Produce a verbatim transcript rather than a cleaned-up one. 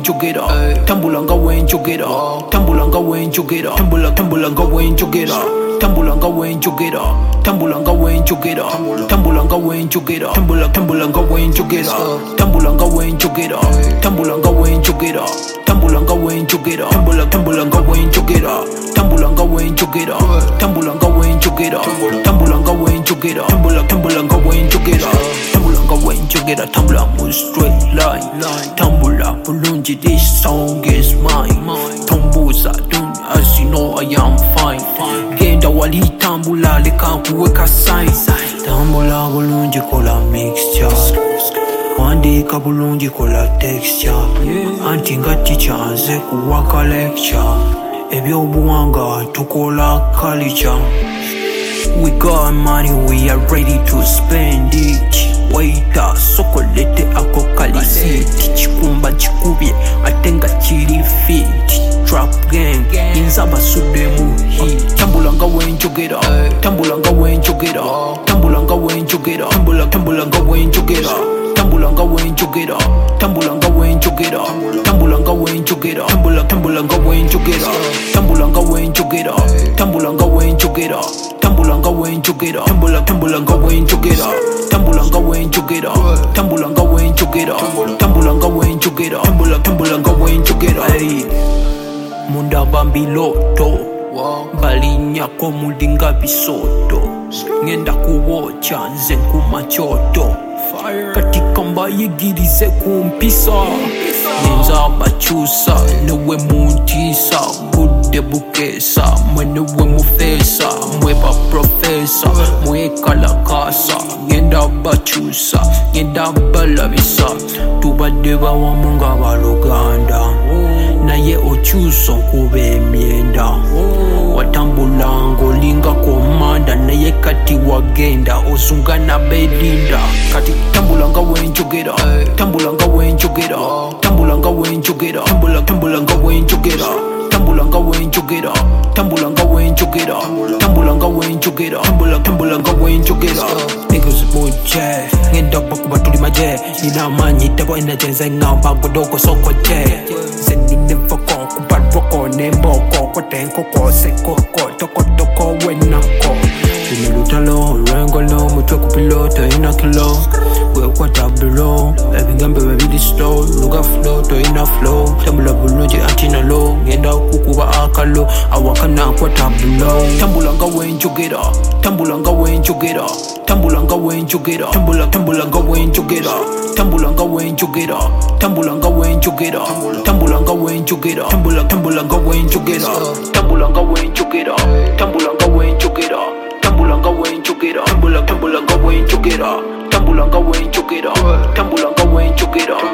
wenjogera tambula nga wenjogera tambula nga wenjogera tambula tambula nga wenjogera tambula nga wenjogera tambula nga wenjogera tambula nga wenjogera tambula tambula nga wenjogera tambula nga wenjogera tambula nga wenjogera tambula nga wenjogera tambula tambula nga wenjogera tambula nga wenjogera tambula nga wenjogera tambula nga wenjogera tambula tambula nga wenjogera tambula nga wenjogera tambula mu straight line tambula bulungi, this song is mine tambuza don't as you know I am fine genda wali tambula leka kuweka sign tambula bulungi kola mixture wandika bulungi kola texture anti nga teacher nze kuwaka lecture ebyobuwanga tukola culture. We got money, we are ready to spend it. Waita sokolete ako kalisiti chikumba chikubye atenga chiri fit trap gang inzaba sude mu hit tambula nga wenjogera tambula nga wenjogera tambula nga wenjogera tambula tambula nga wenjogera tambula nga wenjogera tambula nga wenjogera tambula nga wenjogera tambula tambula nga wenjogera tambula nga wenjogera tambula nga wenjogera tambula nga wenjogera tambula tambula nga wenjogera tambula nga wenjogera tambula nga wenjogera tambula nga wenjogera tambula tambula nga wenjogera munda bambiloto balinyako mulinga bisoto ngenda kuwocha nze nkumachoto katika mbayigirize kumpisa yenza bachusa newe muntisa budde bukesa mwenewe mufesa mweba profesa mwekalakasa ngenda bachusa ngenda balabisa tubadde bawamu nga baluganda naye okyusa nkuba emyenda watambulanga olinga komanda naye kati wagenda ozunga na belinda kati tambula nga wenjogera tambula nga wenjogera tambula nga wenjogera tambula tambula nga wenjogera tambula nga wenjogera tambula nga wenjogera tambula nga wenjogera tambula tambula nga wenjogera niggas muje ngenda bakuba tuli maje nina manyi tabo inajenze ngamba godoko soko je zendi never go kubaroko nemboko kotenko kose koko toko toko wenako Lutalo, Rangolo, Muchoku Piloto, in a kilo. We're quite up below. Everything baby this slow. Look a flow, to in a flow. Tambula Buluji, Antina low. Yenda Kukuba Akalo. I walk a now quite up below. Tambulanga wenjogera. Tambulanga wenjogera. Tambulanga wenjogera. Tambula Tambulanga wenjogera. Tambulanga wenjogera. Tambulanga wenjogera. Tambulanga wenjogera. Tambula Tambulanga wenjogera. Tambulanga wenjogera. Tambulanga wenjogera. Tambulanga wenjogera tambula tambula nga wenjogera tambula nga wenjogera tambula nga wenjogera